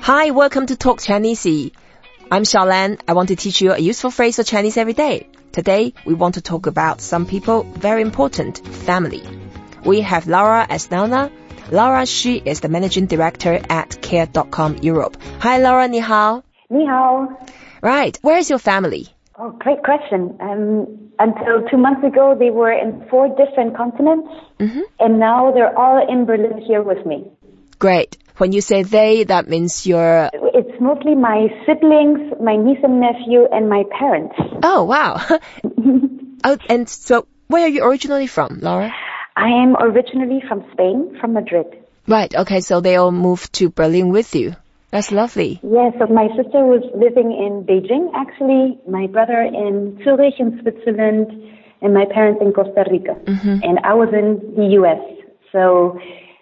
Hi, welcome to Talk Chinese. I'm Xiaolan. I want to teach you a useful phrase of Chinese every day. Today, we want to talk about some people very important, family. We have Laura as Nana. Laura, she is the managing director at Care.com Europe. Hi, Laura, 你好. 你好. Right, where is your family? Oh, great question. Until 2 months ago, they were in 4 different continents, and now they're all in Berlin here with me. Great. When you say they, that means you're... It's mostly my siblings, my niece and nephew, and my parents. Oh, wow. Oh, and so where are you originally from, Laura? I am originally from Spain, from Madrid. Right, okay, so they all moved to Berlin with you. That's lovely. Yeah, so my sister was living in Beijing, actually, my brother in Zurich in Switzerland, and my parents in Costa Rica. And I was in the U.S., so...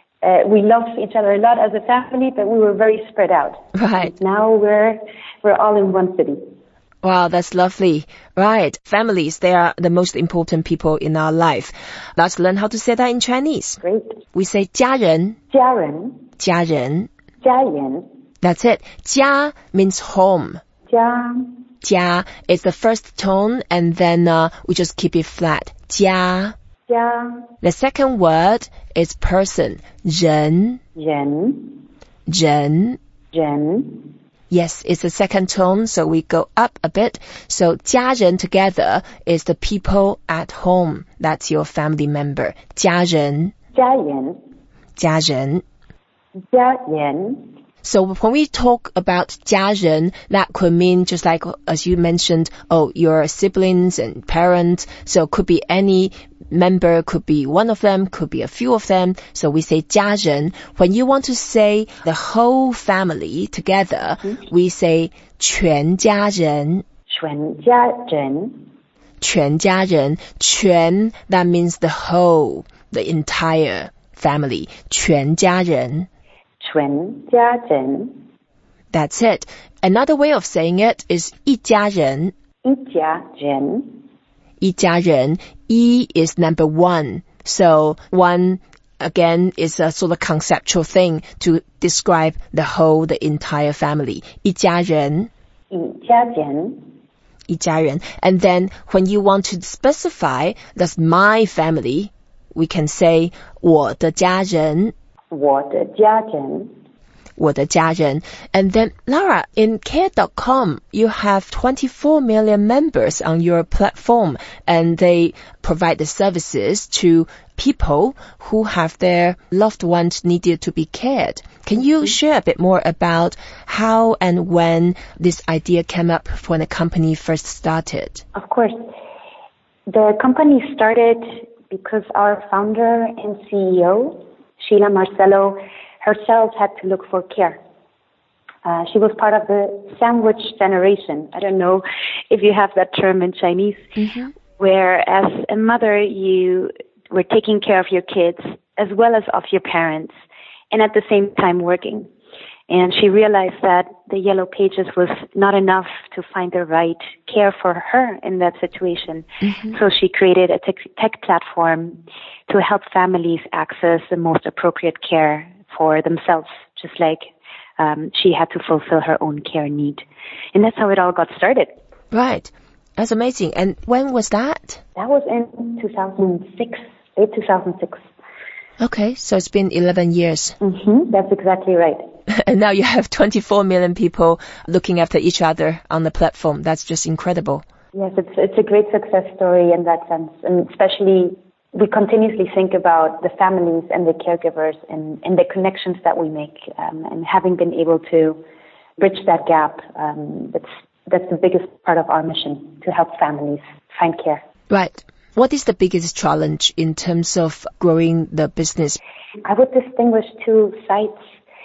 we loved each other a lot as a family, but we were very spread out. Right. And now we're all in one city. Wow, that's lovely. Right. Families, they are the most important people in our life. Let's learn how to say that in Chinese. Great. We say 家人. 家人. 家人. 家人. That's it. 家 means home. 家. 家is the first tone, and then we just keep it flat. 家. 家. The second word is person. 人. 人. 人. 人. Yes, it's the second tone, so we go up a bit. So 家人 together is the people at home. That's your family member. 家人. 家人. 家人. 家人. So when we talk about 家人, that could mean just like, as you mentioned, your siblings and parents. So it could be any member, could be one of them, could be a few of them. So we say 家人. When you want to say the whole family together, we say 全家人. 全家人. 全家人. 全, that means the whole, the entire family. 全家人. 全家人. That's it. Another way of saying it is 一家人. 一家人. 一家人. 一 is number 1. So 1, again, is a sort of conceptual thing to describe the whole, the entire family. 一家人. 一家人. 一家人. And then when you want to specify, that's my family, we can say 我的家人. 我的家人. 我的家人. And then, Laura, in Care.com, you have 24 million members on your platform, and they provide the services to people who have their loved ones needed to be cared. Can you share a bit more about how and when this idea came up when the company first started? Of course. The company started because our founder and CEO, Sheila Marcelo, herself had to look for care. She was part of the sandwich generation. I don't know if you have that term in Chinese, where as a mother you were taking care of your kids as well as of your parents, and at the same time working. And she realized that the Yellow Pages was not enough to find the right care for her in that situation. So she created a tech platform to help families access the most appropriate care for themselves, just like she had to fulfill her own care need. And that's how it all got started. Right. That's amazing. And when was that? That was in 2006, late 2006. Okay, so it's been 11 years. That's exactly right. And now you have 24 million people looking after each other on the platform. That's just incredible. Yes, it's a great success story in that sense. And especially, we continuously think about the families and the caregivers and the connections that we make. And having been able to bridge that gap, that's the biggest part of our mission, to help families find care. Right. What is the biggest challenge in terms of growing the business? I would distinguish 2 sites.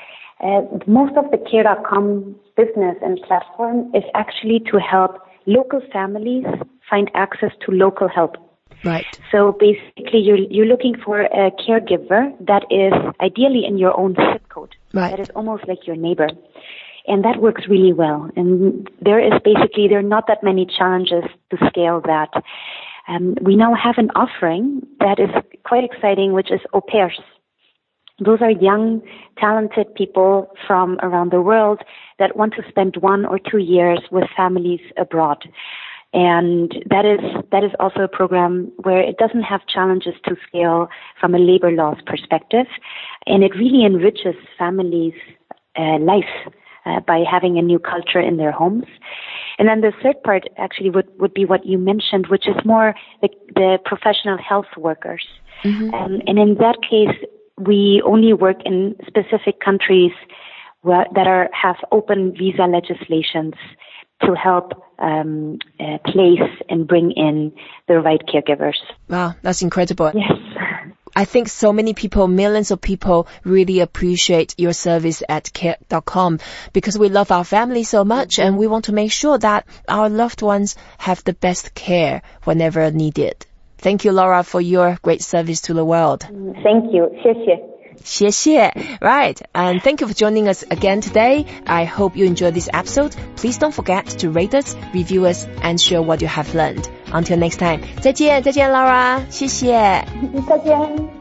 Most of the Care.com business and platform is actually to help local families find access to local help. Right. So basically, you're looking for a caregiver that is ideally in your own zip code. Right. That is almost like your neighbor. And that works really well. And there are not that many challenges to scale that. We now have an offering that is quite exciting, which is au pairs. Those are young, talented people from around the world that want to spend 1 or 2 years with families abroad. And that is also a program where it doesn't have challenges to scale from a labor laws perspective. And it really enriches families' life by having a new culture in their homes. And then the third part actually would be what you mentioned, which is more the professional health workers. Mm-hmm. And in that case, we only work in specific countries that have open visa legislations to help place and bring in the right caregivers. Wow, that's incredible. Yes. I think so many people, millions of people really appreciate your service at Care.com because we love our family so much and we want to make sure that our loved ones have the best care whenever needed. Thank you, Laura, for your great service to the world. Thank you. 谢谢. 谢谢. Right. And thank you for joining us again today. I hope you enjoyed this episode. Please don't forget to rate us, review us, and share what you have learned. Until next time. 再见 Laura. 谢谢. 再见.